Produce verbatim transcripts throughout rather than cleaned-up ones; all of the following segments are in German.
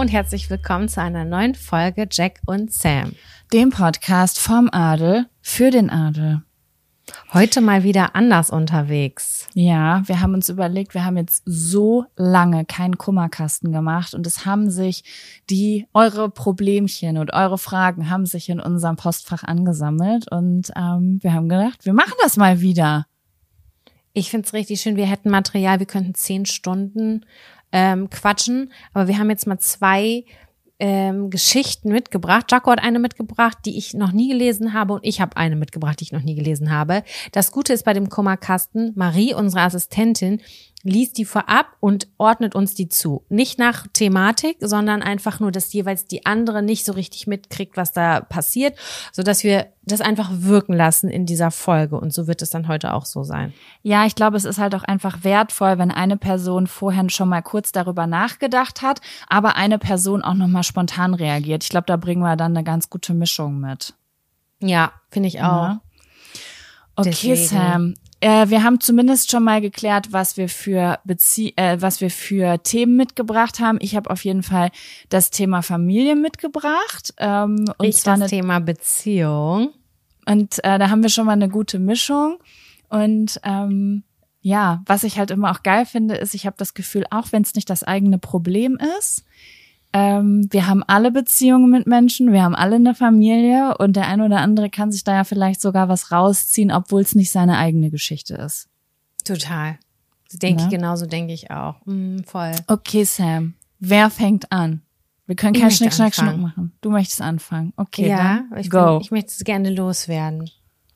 und herzlich willkommen zu einer neuen Folge Jack und Sam. Dem Podcast vom Adel für den Adel. Heute mal wieder anders unterwegs. Ja, wir haben uns überlegt, wir haben jetzt so lange keinen Kummerkasten gemacht und es haben sich die, eure Problemchen und eure Fragen haben sich in unserem Postfach angesammelt und ähm, wir haben gedacht, wir machen das mal wieder. Ich find's richtig schön, wir hätten Material, wir könnten zehn Stunden ähm, quatschen, aber wir haben jetzt mal zwei ähm, Geschichten mitgebracht. Jaco hat eine mitgebracht, die ich noch nie gelesen habe und ich habe eine mitgebracht, die ich noch nie gelesen habe. Das Gute ist bei dem Kummerkasten, Marie, unsere Assistentin, liest die vorab und ordnet uns die zu. Nicht nach Thematik, sondern einfach nur, dass jeweils die andere nicht so richtig mitkriegt, was da passiert, sodass wir das einfach wirken lassen in dieser Folge. Und so wird es dann heute auch so sein. Ja, ich glaube, es ist halt auch einfach wertvoll, wenn eine Person vorher schon mal kurz darüber nachgedacht hat, aber eine Person auch nochmal spontan reagiert. Ich glaube, da bringen wir dann eine ganz gute Mischung mit. Ja, finde ich auch. Ja. Okay, Deswegen. Sam. Äh, wir haben zumindest schon mal geklärt, was wir für Bezie- äh, was wir für Themen mitgebracht haben. Ich habe auf jeden Fall das Thema Familie mitgebracht. Ähm, und ich zwar das eine, Thema Beziehung. Und äh, da haben wir schon mal eine gute Mischung. Und ähm, ja, was ich halt immer auch geil finde, ist, ich habe das Gefühl, auch wenn es nicht das eigene Problem ist, ähm, wir haben alle Beziehungen mit Menschen, wir haben alle eine Familie und der ein oder andere kann sich da ja vielleicht sogar was rausziehen, obwohl es nicht seine eigene Geschichte ist. Total. Denke Ja. ich, genauso denke ich auch. Mm, voll. Okay, Sam, wer fängt an? Wir können Ich kein möchte Schnick, Schnack, Schnuck anfangen. machen. Du möchtest anfangen. Okay, Ja, dann ich, go. bin, ich möchte es gerne loswerden.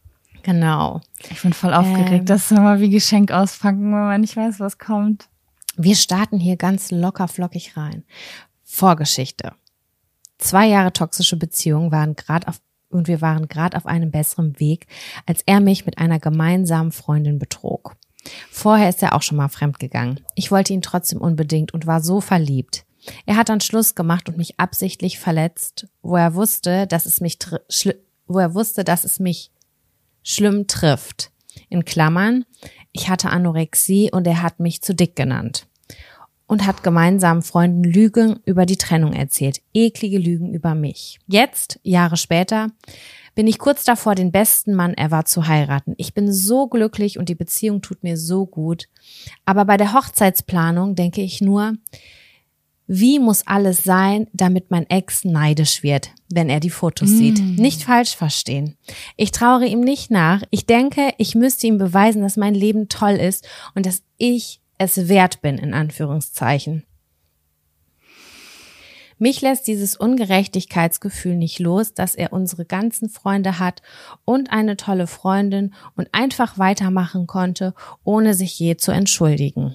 Genau. Ich bin voll aufgeregt, Ähm. dass wir mal wie Geschenk auspacken, wenn man nicht weiß, was kommt. Wir starten hier ganz locker flockig rein. Vorgeschichte. Zwei Jahre toxische Beziehung waren gerade auf und wir waren gerade auf einem besseren Weg, als er mich mit einer gemeinsamen Freundin betrog. Vorher ist er auch schon mal fremdgegangen. Ich wollte ihn trotzdem unbedingt und war so verliebt. Er hat dann Schluss gemacht und mich absichtlich verletzt, wo er wusste, dass es mich tr- schli- wo er wusste, dass es mich schlimm trifft. In Klammern, ich hatte Anorexie und er hat mich zu dick genannt. Und hat gemeinsamen Freunden Lügen über die Trennung erzählt. Eklige Lügen über mich. Jetzt, Jahre später, bin ich kurz davor, den besten Mann ever zu heiraten. Ich bin so glücklich und die Beziehung tut mir so gut. Aber bei der Hochzeitsplanung denke ich nur, wie muss alles sein, damit mein Ex neidisch wird, wenn er die Fotos mm. sieht. Nicht falsch verstehen. Ich trauere ihm nicht nach. Ich denke, ich müsste ihm beweisen, dass mein Leben toll ist und dass ich es wert bin, in Anführungszeichen. Mich lässt dieses Ungerechtigkeitsgefühl nicht los, dass er unsere ganzen Freunde hat und eine tolle Freundin und einfach weitermachen konnte, ohne sich je zu entschuldigen.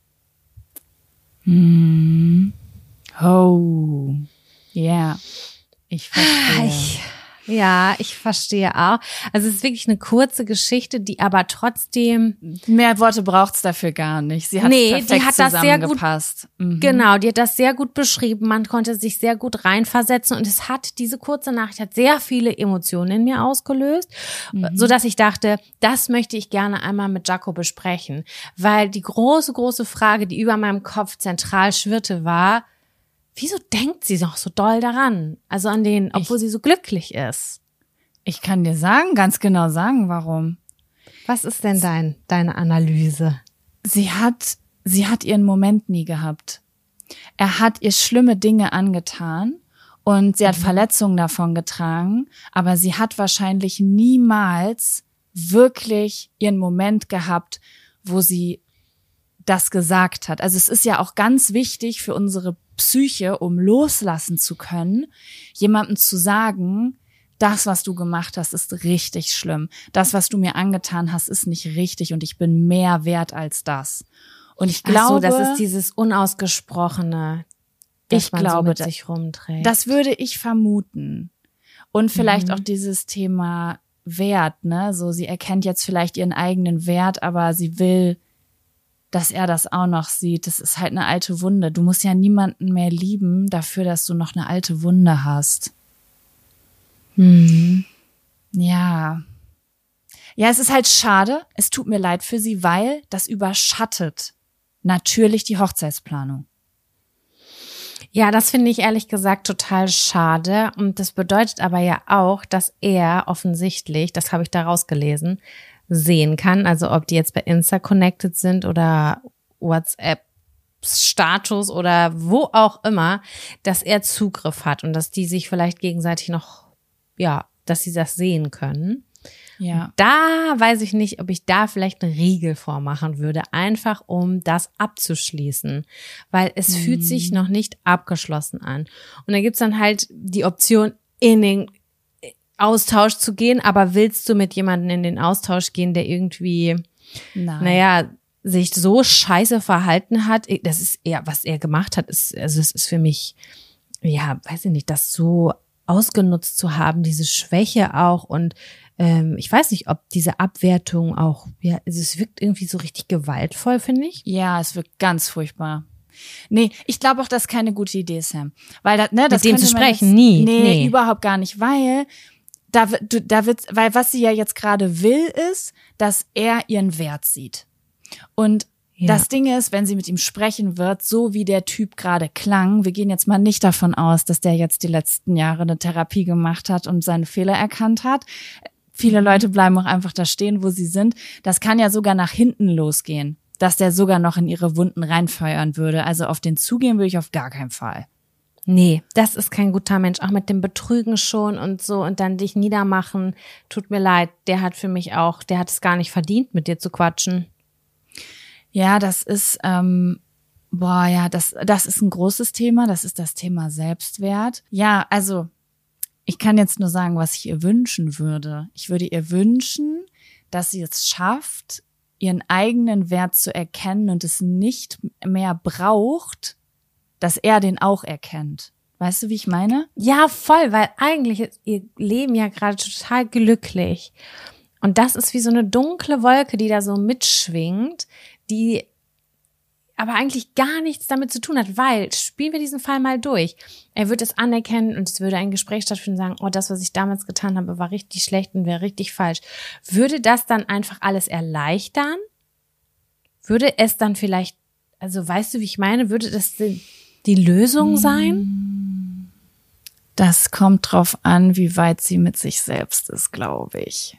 Hm. Oh. Ja. Yeah. Ich verstehe. Ich, ja, ich verstehe auch. Also es ist wirklich eine kurze Geschichte, die aber trotzdem... Mehr Worte braucht's dafür gar nicht. Sie hat Nee, perfekt die hat das sehr gut, zusammengepasst. Mhm. genau, die hat das sehr gut beschrieben. Man konnte sich sehr gut reinversetzen und es hat, diese kurze Nachricht hat sehr viele Emotionen in mir ausgelöst, mhm. so dass ich dachte, das möchte ich gerne einmal mit Jaco besprechen, weil die große, große Frage, die über meinem Kopf zentral schwirrte, war, wieso denkt sie noch so doll daran? Also an den, obwohl ich, sie so glücklich ist. Ich kann dir sagen, ganz genau sagen, warum. Was ist denn dein, deine Analyse? Sie hat, sie hat ihren Moment nie gehabt. Er hat ihr schlimme Dinge angetan und sie hat mhm. Verletzungen davon getragen, aber sie hat wahrscheinlich niemals wirklich ihren Moment gehabt, wo sie das gesagt hat. Also es ist ja auch ganz wichtig für unsere Psyche, um loslassen zu können, jemandem zu sagen, das, was du gemacht hast, ist richtig schlimm. Das, was du mir angetan hast, ist nicht richtig und ich bin mehr wert als das. Und ich glaube, Ach so, das ist dieses Unausgesprochene, das ich man glaube, so mit sich rumträgt. Das würde ich vermuten. Und vielleicht mhm. auch dieses Thema Wert, ne? So, sie erkennt jetzt vielleicht ihren eigenen Wert, aber sie will, dass er das auch noch sieht. Das ist halt eine alte Wunde. Du musst ja niemanden mehr lieben dafür, dass du noch eine alte Wunde hast. Mhm. Ja. Ja, es ist halt schade. Es tut mir leid für sie, weil das überschattet natürlich die Hochzeitsplanung. Ja, das finde ich ehrlich gesagt total schade. Und das bedeutet aber ja auch, dass er offensichtlich, das habe ich daraus gelesen, sehen kann, also ob die jetzt bei Insta connected sind oder WhatsApp Status oder wo auch immer, dass er Zugriff hat und dass die sich vielleicht gegenseitig noch, ja, dass sie das sehen können. Ja. Da weiß ich nicht, ob ich da vielleicht einen Riegel vormachen würde, einfach um das abzuschließen, weil es mhm. fühlt sich noch nicht abgeschlossen an. Und da gibt's dann halt die Option, in den Austausch zu gehen, aber willst du mit jemandem in den Austausch gehen, der irgendwie, Nein. naja, sich so scheiße verhalten hat, das ist eher, was er gemacht hat, ist, also es ist für mich, ja, weiß ich nicht, das so ausgenutzt zu haben, diese Schwäche auch und ähm, ich weiß nicht, ob diese Abwertung auch, ja, also es wirkt irgendwie so richtig gewaltvoll, finde ich. Ja, es wirkt ganz furchtbar. Nee, ich glaube auch, das ist keine gute Idee, Sam. Weil das, ne, das mit dem zu sprechen, jetzt, nie. Nee, nee, überhaupt gar nicht, weil da, da wird, weil was sie ja jetzt gerade will, ist, dass er ihren Wert sieht. Und ja. das Ding ist, wenn sie mit ihm sprechen wird, so wie der Typ gerade klang, wir gehen jetzt mal nicht davon aus, dass der jetzt die letzten Jahre eine Therapie gemacht hat und seine Fehler erkannt hat. Viele Leute bleiben auch einfach da stehen, wo sie sind. Das kann ja sogar nach hinten losgehen, dass der sogar noch in ihre Wunden reinfeuern würde. Also auf den zugehen würde ich auf gar keinen Fall. Nee, das ist kein guter Mensch. Auch mit dem Betrügen schon und so und dann dich niedermachen. Tut mir leid, der hat für mich auch, der hat es gar nicht verdient, mit dir zu quatschen. Ja, das ist, ähm, boah, ja, das, das ist ein großes Thema. Das ist das Thema Selbstwert. Ja, also ich kann jetzt nur sagen, was ich ihr wünschen würde. Ich würde ihr wünschen, dass sie es schafft, ihren eigenen Wert zu erkennen und es nicht mehr braucht, dass er den auch erkennt. Weißt du, wie ich meine? Ja, voll, weil eigentlich ist ihr Leben ja gerade total glücklich. Und das ist wie so eine dunkle Wolke, die da so mitschwingt, die aber eigentlich gar nichts damit zu tun hat, weil, spielen wir diesen Fall mal durch. Er wird es anerkennen und es würde ein Gespräch stattfinden und sagen, oh, das, was ich damals getan habe, war richtig schlecht und wäre richtig falsch. Würde das dann einfach alles erleichtern? Würde es dann vielleicht, also weißt du, wie ich meine, würde das die, die Lösung sein? Das kommt drauf an, wie weit sie mit sich selbst ist, glaube ich.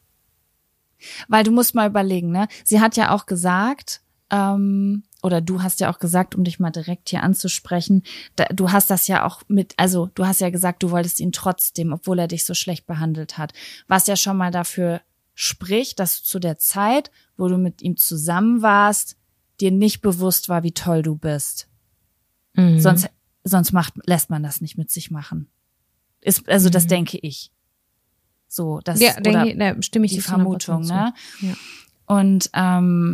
Weil du musst mal überlegen, ne? Sie hat ja auch gesagt, ähm, oder du hast ja auch gesagt, um dich mal direkt hier anzusprechen, da, du hast das ja auch mit, also du hast ja gesagt, du wolltest ihn trotzdem, obwohl er dich so schlecht behandelt hat. Was ja schon mal dafür spricht, dass zu der Zeit, wo du mit ihm zusammen warst, dir nicht bewusst war, wie toll du bist. Mhm. Sonst, sonst macht, lässt man das nicht mit sich machen. Ist, also mhm. das denke ich. So, das ja, denke ich, da stimme ich die Vermutung, ne? Ja. Und ähm,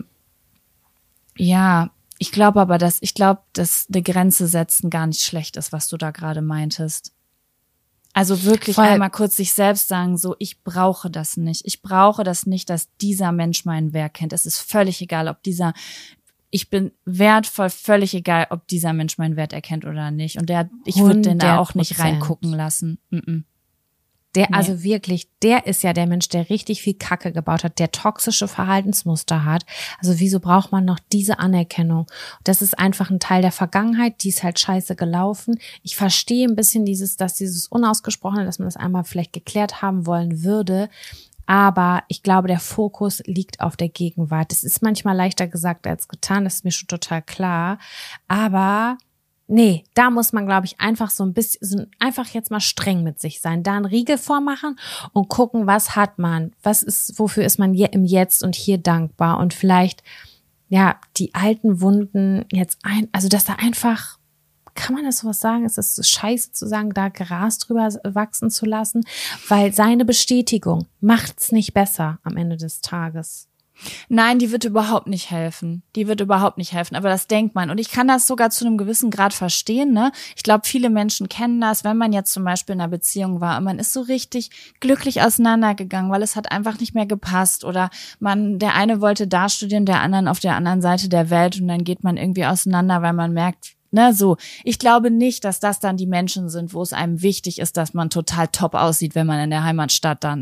ja, ich glaube aber, dass ich glaube, dass eine Grenze setzen gar nicht schlecht ist, was du da gerade meintest. Also wirklich Voll. einmal kurz sich selbst sagen, so, ich brauche das nicht. Ich brauche das nicht, dass dieser Mensch meinen Wert kennt. Es ist völlig egal, ob dieser, ich bin wertvoll, völlig egal, ob dieser Mensch meinen Wert erkennt oder nicht. Und der, ich würde den da auch nicht reingucken lassen. Mm-mm. Der, nee. Also wirklich, der ist ja der Mensch, der richtig viel Kacke gebaut hat, der toxische Verhaltensmuster hat. Also wieso braucht man noch diese Anerkennung? Das ist einfach ein Teil der Vergangenheit, die ist halt scheiße gelaufen. Ich verstehe ein bisschen dieses, dass dieses Unausgesprochene, dass man das einmal vielleicht geklärt haben wollen würde. Aber ich glaube, der Fokus liegt auf der Gegenwart. Das ist manchmal leichter gesagt als getan, das ist mir schon total klar. Aber nee, da muss man, glaube ich, einfach so ein bisschen, einfach jetzt mal streng mit sich sein, da einen Riegel vormachen und gucken, was hat man, was ist, wofür ist man im Jetzt und hier dankbar und vielleicht, ja, die alten Wunden jetzt ein, also dass da einfach, kann man das sowas sagen, ist das scheiße zu sagen, da Gras drüber wachsen zu lassen, weil seine Bestätigung macht's nicht besser am Ende des Tages. Nein, die wird überhaupt nicht helfen. Die wird überhaupt nicht helfen, aber das denkt man. Und ich kann das sogar zu einem gewissen Grad verstehen, ne? Ich glaube, viele Menschen kennen das, wenn man jetzt zum Beispiel in einer Beziehung war und man ist so richtig glücklich auseinandergegangen, weil es hat einfach nicht mehr gepasst oder man, der eine wollte da studieren, der anderen auf der anderen Seite der Welt und dann geht man irgendwie auseinander, weil man merkt, ne, so. Ich glaube nicht, dass das dann die Menschen sind, wo es einem wichtig ist, dass man total top aussieht, wenn man in der Heimatstadt dann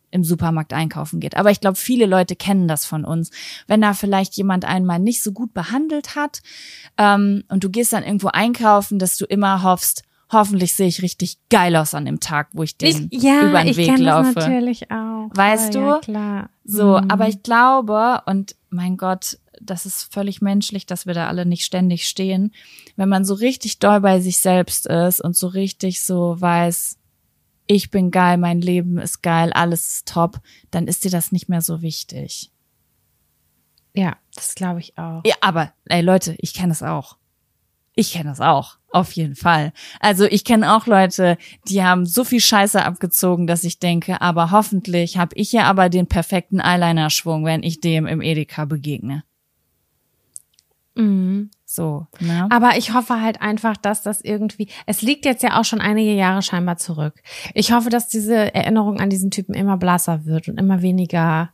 im Supermarkt einkaufen geht. Aber ich glaube, viele Leute kennen das von uns. Wenn da vielleicht jemand einmal nicht so gut behandelt hat ähm, und du gehst dann irgendwo einkaufen, dass du immer hoffst, hoffentlich sehe ich richtig geil aus an dem Tag, wo ich den ich, ja, über den ich Weg kenn laufe. Das natürlich auch. Weißt ja, du? Ja, klar. So, mhm. aber ich glaube, und mein Gott, das ist völlig menschlich, dass wir da alle nicht ständig stehen. Wenn man so richtig doll bei sich selbst ist und so richtig so weiß, ich bin geil, mein Leben ist geil, alles ist top, dann ist dir das nicht mehr so wichtig. Ja, das glaube ich auch. Ja, aber, ey Leute, ich kenne es auch. Ich kenne das auch, auf jeden Fall. Also ich kenne auch Leute, die haben so viel Scheiße abgezogen, dass ich denke, aber hoffentlich habe ich ja aber den perfekten Eyeliner-Schwung, wenn ich dem im Edeka begegne. Mhm. So, ne? Aber ich hoffe halt einfach, dass das irgendwie, es liegt jetzt ja auch schon einige Jahre scheinbar zurück. Ich hoffe, dass diese Erinnerung an diesen Typen immer blasser wird und immer weniger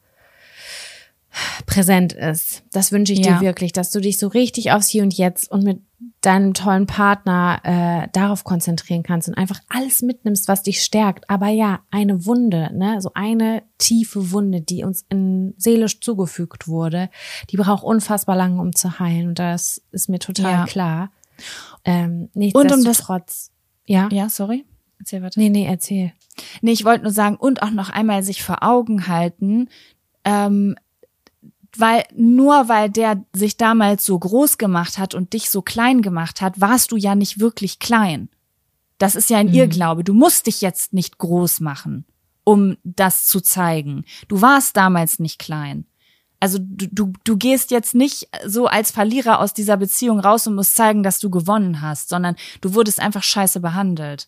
präsent ist. Das wünsche ich Ja. dir wirklich, dass du dich so richtig aufs Hier und Jetzt und mit deinem tollen Partner äh, darauf konzentrieren kannst und einfach alles mitnimmst, was dich stärkt. Aber ja, eine Wunde, ne, so eine tiefe Wunde, die uns in seelisch zugefügt wurde, die braucht unfassbar lange, um zu heilen. Und das ist mir total Ja. klar. Ähm, Und um das- nichtsdestotrotz, ja? Ja, sorry. Erzähl weiter. Nee, nee, erzähl. Nee, ich wollte nur sagen, und auch noch einmal sich vor Augen halten, ähm, weil nur weil der sich damals so groß gemacht hat und dich so klein gemacht hat, warst du ja nicht wirklich klein. Das ist ja ein Mhm. Irrglaube. Du musst dich jetzt nicht groß machen, um das zu zeigen. Du warst damals nicht klein. Also du, du, du gehst jetzt nicht so als Verlierer aus dieser Beziehung raus und musst zeigen, dass du gewonnen hast, sondern du wurdest einfach scheiße behandelt.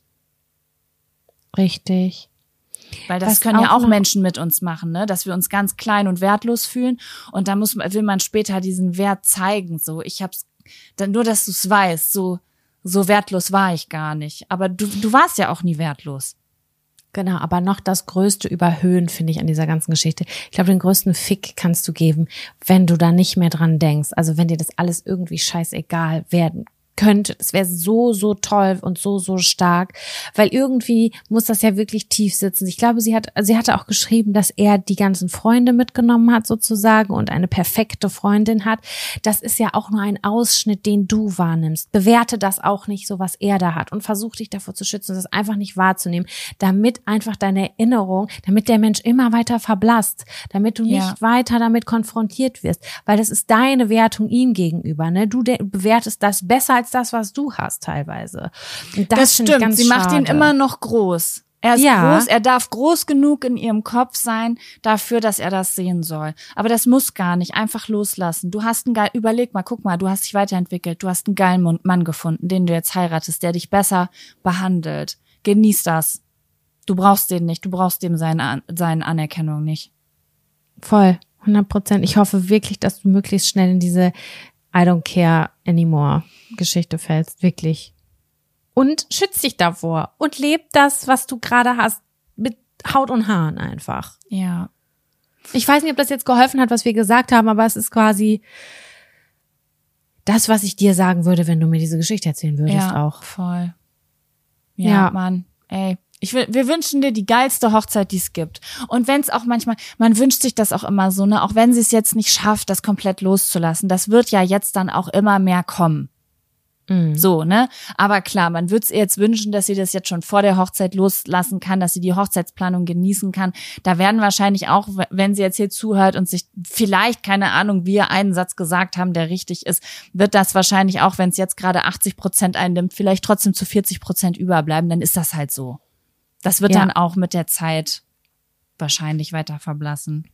Richtig. Weil das Was können ja auch auch noch- Menschen mit uns machen, ne, dass wir uns ganz klein und wertlos fühlen und dann muss man, will man später diesen Wert zeigen, so ich hab's dann nur, dass du's weißt, so so wertlos war ich gar nicht, aber du du warst ja auch nie wertlos. Genau, aber noch das größte Überhöhen finde ich an dieser ganzen Geschichte. Ich glaube, den größten Fick kannst du geben, wenn du da nicht mehr dran denkst. Also wenn dir das alles irgendwie scheißegal werden könnte. Das wäre so, so toll und so, so stark, weil irgendwie muss das ja wirklich tief sitzen. Ich glaube, sie hat, sie hatte auch geschrieben, dass er die ganzen Freunde mitgenommen hat sozusagen und eine perfekte Freundin hat. Das ist ja auch nur ein Ausschnitt, den du wahrnimmst. Bewerte das auch nicht so, was er da hat und versuch dich davor zu schützen, das einfach nicht wahrzunehmen, damit einfach deine Erinnerung, damit der Mensch immer weiter verblasst, damit du Ja. nicht weiter damit konfrontiert wirst, weil das ist deine Wertung ihm gegenüber, ne? Du de- bewertest das besser als das, was du hast teilweise. Und das, Das finde ich stimmt, ganz sie macht ihn schade. immer noch groß. Er ist Ja. groß, er darf groß genug in ihrem Kopf sein, dafür, dass er das sehen soll. Aber das muss gar nicht, einfach loslassen. Du hast einen geil, überleg mal, guck mal, du hast dich weiterentwickelt, du hast einen geilen Mon- Mann gefunden, den du jetzt heiratest, der dich besser behandelt. Genieß das. Du brauchst den nicht, du brauchst dem seine, An- seine Anerkennung nicht. Voll, hundert Prozent. Ich hoffe wirklich, dass du möglichst schnell in diese I don't care anymore Geschichte fällst, wirklich. Und schütz dich davor und leb das, was du gerade hast, mit Haut und Haaren einfach. Ja. Ich weiß nicht, ob das jetzt geholfen hat, was wir gesagt haben, aber es ist quasi das, was ich dir sagen würde, wenn du mir diese Geschichte erzählen würdest Ja, auch. voll. Ja, Ja. Mann, ey. Ich will, wir wünschen dir die geilste Hochzeit, die es gibt. Und wenn es auch manchmal, man wünscht sich das auch immer so, ne, auch wenn sie es jetzt nicht schafft, das komplett loszulassen, das wird ja jetzt dann auch immer mehr kommen. Mhm. So, ne? Aber klar, man würde es ihr jetzt wünschen, dass sie das jetzt schon vor der Hochzeit loslassen kann, dass sie die Hochzeitsplanung genießen kann. Da werden wahrscheinlich auch, wenn sie jetzt hier zuhört und sich vielleicht, keine Ahnung, wir einen Satz gesagt haben, der richtig ist, wird das wahrscheinlich auch, wenn es jetzt gerade achtzig Prozent einnimmt, vielleicht trotzdem zu vierzig Prozent überbleiben, dann ist das halt so. Das wird Ja. dann auch mit der Zeit wahrscheinlich weiter verblassen.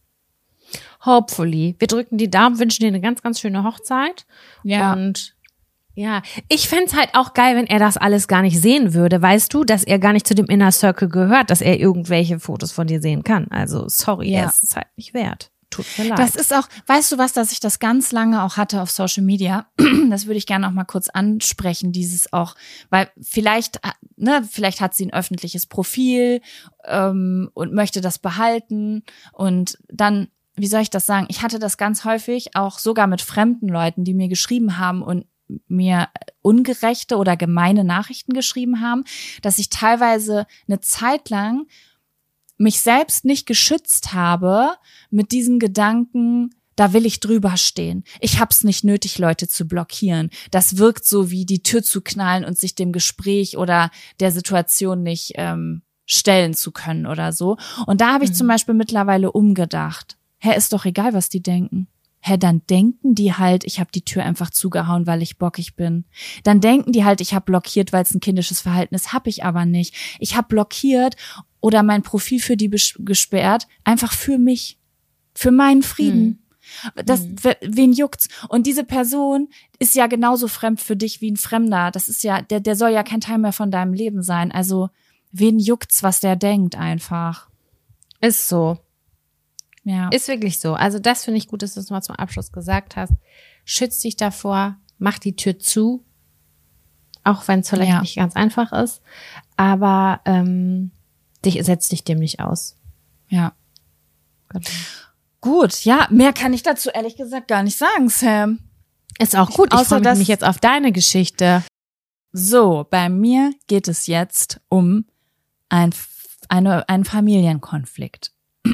Hopefully. Wir drücken die Daumen, wünschen dir eine ganz, ganz schöne Hochzeit. Ja. Und ja, ich fänd's halt auch geil, wenn er das alles gar nicht sehen würde. Weißt du, dass er gar nicht zu dem Inner Circle gehört, dass er irgendwelche Fotos von dir sehen kann. Also, sorry, Ja. er ist es halt nicht wert. Tut mir leid. Das ist auch, weißt du was, dass ich das ganz lange auch hatte auf Social Media? Das würde ich gerne auch mal kurz ansprechen, dieses auch, weil vielleicht, ne, vielleicht hat sie ein öffentliches Profil ähm, und möchte das behalten und dann, wie soll ich das sagen? Ich hatte das ganz häufig, auch sogar mit fremden Leuten, die mir geschrieben haben und mir ungerechte oder gemeine Nachrichten geschrieben haben, dass ich teilweise eine Zeit lang mich selbst nicht geschützt habe mit diesem Gedanken, da will ich drüber stehen. Ich hab's nicht nötig, Leute zu blockieren. Das wirkt so wie die Tür zu knallen und sich dem Gespräch oder der Situation nicht ähm, stellen zu können oder so. Und da habe ich mhm. zum Beispiel mittlerweile umgedacht. Hä, ist doch egal, was die denken. Hä, dann denken die halt, ich habe die Tür einfach zugehauen, weil ich bockig bin. Dann denken die halt, ich habe blockiert, weil es ein kindisches Verhalten ist. Hab ich aber nicht. Ich habe blockiert oder mein Profil für die bes- gesperrt, einfach für mich, für meinen Frieden. Mhm. Das, mhm. wen juckt's? Und diese Person ist ja genauso fremd für dich wie ein Fremder. Das ist ja, der, der soll ja kein Teil mehr von deinem Leben sein. Also, wen juckt's, was der denkt einfach? Ist so. Ja. Ist wirklich so. Also, das finde ich gut, dass du es mal zum Abschluss gesagt hast. Schütz dich davor, mach die Tür zu. Auch wenn es vielleicht ja. nicht ganz einfach ist. Aber, ähm, dich, setz dich dem nicht aus. Ja. Gut. Gut, ja, mehr kann ich dazu ehrlich gesagt gar nicht sagen, Sam. Ist auch gut, ich freue mich jetzt auf deine Geschichte. So, bei mir geht es jetzt um ein, eine, einen Familienkonflikt.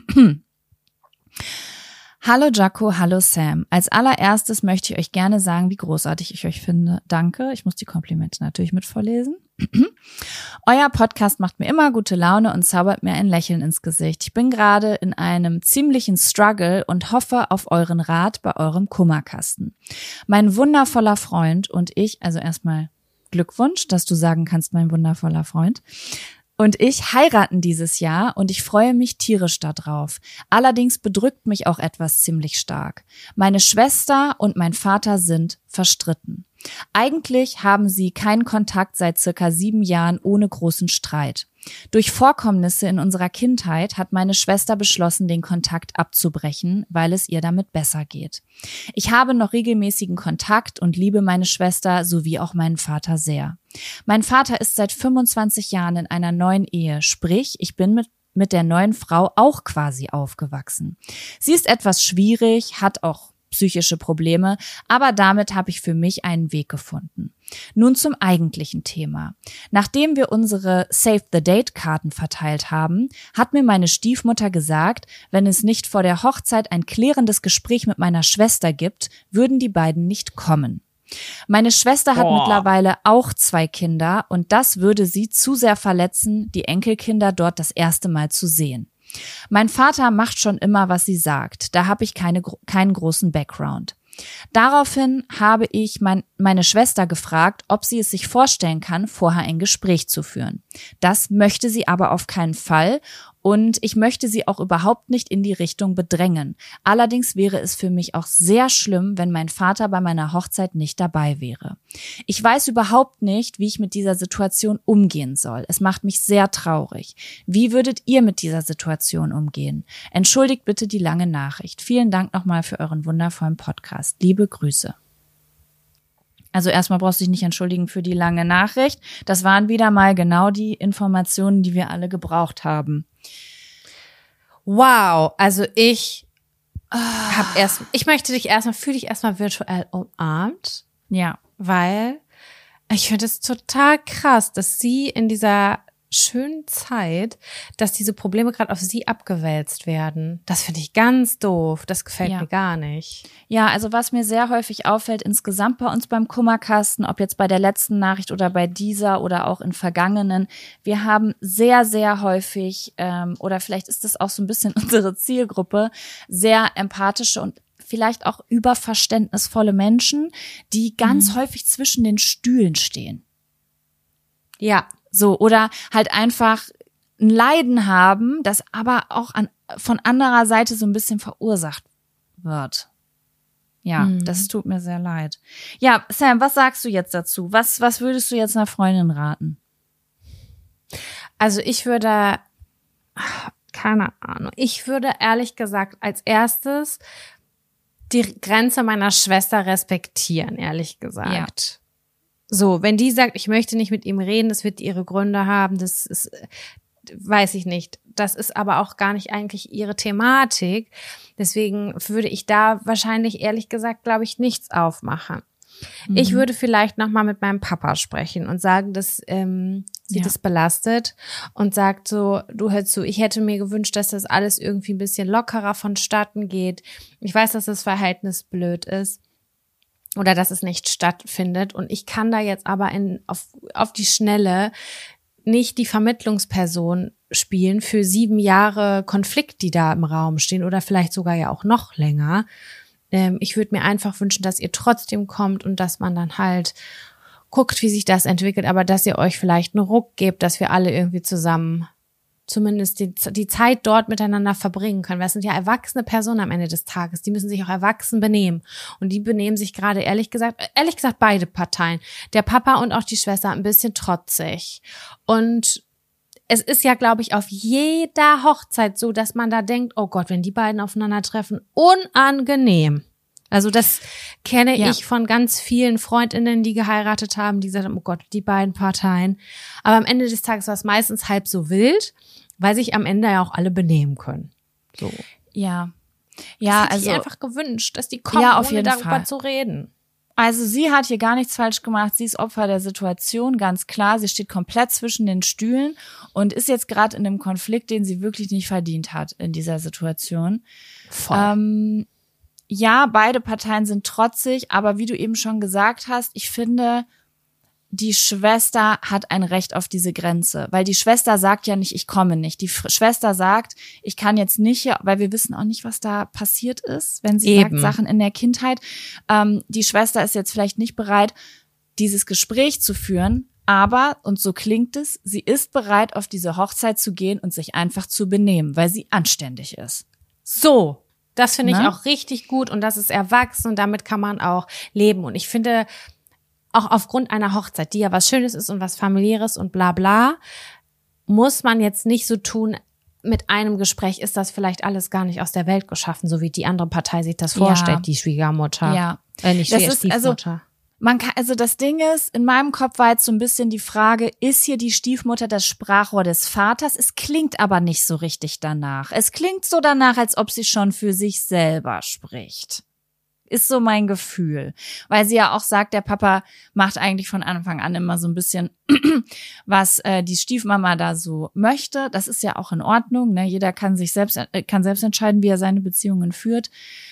Hallo Jaco, hallo Sam. Als allererstes möchte ich euch gerne sagen, wie großartig ich euch finde. Danke, ich muss die Komplimente natürlich mit vorlesen. Euer Podcast macht mir immer gute Laune und zaubert mir ein Lächeln ins Gesicht. Ich bin gerade in einem ziemlichen Struggle und hoffe auf euren Rat bei eurem Kummerkasten. Mein wundervoller Freund und ich, also erstmal Glückwunsch, dass du sagen kannst, mein wundervoller Freund, und ich heiraten dieses Jahr und ich freue mich tierisch darauf. Allerdings bedrückt mich auch etwas ziemlich stark. Meine Schwester und mein Vater sind verstritten. Eigentlich haben sie keinen Kontakt seit circa sieben Jahren ohne großen Streit. Durch Vorkommnisse in unserer Kindheit hat meine Schwester beschlossen, den Kontakt abzubrechen, weil es ihr damit besser geht. Ich habe noch regelmäßigen Kontakt und liebe meine Schwester sowie auch meinen Vater sehr. Mein Vater ist seit fünfundzwanzig Jahren in einer neuen Ehe, sprich, ich bin mit mit der neuen Frau auch quasi aufgewachsen. Sie ist etwas schwierig, hat auch psychische Probleme, aber damit habe ich für mich einen Weg gefunden. Nun zum eigentlichen Thema. Nachdem wir unsere Save the Date-Karten verteilt haben, hat mir meine Stiefmutter gesagt, wenn es nicht vor der Hochzeit ein klärendes Gespräch mit meiner Schwester gibt, würden die beiden nicht kommen. Meine Schwester hat Boah. mittlerweile auch zwei Kinder und das würde sie zu sehr verletzen, die Enkelkinder dort das erste Mal zu sehen. Mein Vater macht schon immer, was sie sagt. Da habe ich keine, keinen großen Background. Daraufhin habe ich mein, meine Schwester gefragt, ob sie es sich vorstellen kann, vorher ein Gespräch zu führen. Das möchte sie aber auf keinen Fall und ich möchte sie auch überhaupt nicht in die Richtung bedrängen. Allerdings wäre es für mich auch sehr schlimm, wenn mein Vater bei meiner Hochzeit nicht dabei wäre. Ich weiß überhaupt nicht, wie ich mit dieser Situation umgehen soll. Es macht mich sehr traurig. Wie würdet ihr mit dieser Situation umgehen? Entschuldigt bitte die lange Nachricht. Vielen Dank nochmal für euren wundervollen Podcast. Liebe Grüße. Also erstmal brauchst du dich nicht entschuldigen für die lange Nachricht. Das waren wieder mal genau die Informationen, die wir alle gebraucht haben. Wow, also ich hab erst, ich möchte dich erstmal, fühle dich erstmal virtuell umarmt. Ja. Weil ich finde es total krass, dass sie in dieser schönen Zeit, dass diese Probleme gerade auf sie abgewälzt werden. Das finde ich ganz doof. Das gefällt ja. mir gar nicht. Ja, also was mir sehr häufig auffällt, insgesamt bei uns beim Kummerkasten, ob jetzt bei der letzten Nachricht oder bei dieser oder auch in vergangenen, wir haben sehr, sehr häufig, ähm, oder vielleicht ist das auch so ein bisschen unsere Zielgruppe, sehr empathische und vielleicht auch überverständnisvolle Menschen, die ganz mhm. häufig zwischen den Stühlen stehen. Ja. So, oder halt einfach ein Leiden haben, das aber auch an, von anderer Seite so ein bisschen verursacht wird. Ja, mhm. das tut mir sehr leid. Ja, Sam, was sagst du jetzt dazu? Was, was würdest du jetzt einer Freundin raten? Also ich würde, keine Ahnung, ich würde ehrlich gesagt als erstes die Grenze meiner Schwester respektieren, ehrlich gesagt. Ja. So, wenn die sagt, ich möchte nicht mit ihm reden, das wird ihre Gründe haben, das ist, weiß ich nicht. Das ist aber auch gar nicht eigentlich ihre Thematik. Deswegen würde ich da wahrscheinlich, ehrlich gesagt, glaube ich, nichts aufmachen. Mhm. Ich würde vielleicht nochmal mit meinem Papa sprechen und sagen, dass ähm, sie Ja. das belastet und sagt so, du hörst zu, ich hätte mir gewünscht, dass das alles irgendwie ein bisschen lockerer vonstatten geht. Ich weiß, dass das Verhältnis blöd ist oder dass es nicht stattfindet und ich kann da jetzt aber in, auf, auf die Schnelle nicht die Vermittlungsperson spielen für sieben Jahre Konflikt, die da im Raum stehen oder vielleicht sogar ja auch noch länger. Ähm, ich würde mir einfach wünschen, dass ihr trotzdem kommt und dass man dann halt guckt, wie sich das entwickelt, aber dass ihr euch vielleicht einen Ruck gebt, dass wir alle irgendwie zusammen zumindest die, die Zeit dort miteinander verbringen können. Weil es sind ja erwachsene Personen am Ende des Tages, die müssen sich auch erwachsen benehmen. Und die benehmen sich gerade, ehrlich gesagt, ehrlich gesagt beide Parteien, der Papa und auch die Schwester, ein bisschen trotzig. Und es ist ja, glaube ich, auf jeder Hochzeit so, dass man da denkt, oh Gott, wenn die beiden aufeinandertreffen, unangenehm. Also das kenne Ja. ich von ganz vielen Freundinnen, die geheiratet haben, die gesagt haben, oh Gott, die beiden Parteien. Aber am Ende des Tages war es meistens halb so wild, weil sich am Ende ja auch alle benehmen können. So. Ja. Ja, das hätte also ich einfach gewünscht, dass die kommen, Ja, auf ohne jeden darüber Fall. zu reden. Also sie hat hier gar nichts falsch gemacht. Sie ist Opfer der Situation, ganz klar. Sie steht komplett zwischen den Stühlen und ist jetzt gerade in einem Konflikt, den sie wirklich nicht verdient hat in dieser Situation. Voll. Ähm, ja, beide Parteien sind trotzig, aber wie du eben schon gesagt hast, ich finde, die Schwester hat ein Recht auf diese Grenze, weil die Schwester sagt ja nicht, ich komme nicht. Die F- Schwester sagt, ich kann jetzt nicht hier, weil wir wissen auch nicht, was da passiert ist, wenn sie Eben. sagt, Sachen in der Kindheit. Ähm, die Schwester ist jetzt vielleicht nicht bereit, dieses Gespräch zu führen, aber, und so klingt es, sie ist bereit, auf diese Hochzeit zu gehen und sich einfach zu benehmen, weil sie anständig ist. So, das finde ich Ne? auch richtig gut und das ist erwachsen und damit kann man auch leben. Und ich finde, auch aufgrund einer Hochzeit, die ja was Schönes ist und was Familiäres und bla bla, muss man jetzt nicht so tun, mit einem Gespräch ist das vielleicht alles gar nicht aus der Welt geschaffen, so wie die andere Partei sich das Ja. vorstellt, die Schwiegermutter. Ja. Äh, nicht Das Schwieger- ist also- Stiefmutter. Man kann, also das Ding ist, in meinem Kopf war jetzt so ein bisschen die Frage, ist hier die Stiefmutter das Sprachrohr des Vaters? Es klingt aber nicht so richtig danach. Es klingt so danach, als ob sie schon für sich selber spricht. Ist so mein Gefühl. Weil sie ja auch sagt, der Papa macht eigentlich von Anfang an immer so ein bisschen, was äh, die Stiefmama da so möchte. Das ist ja auch in Ordnung. Ne? Jeder kann sich selbst, äh, kann selbst entscheiden, wie er seine Beziehungen führt.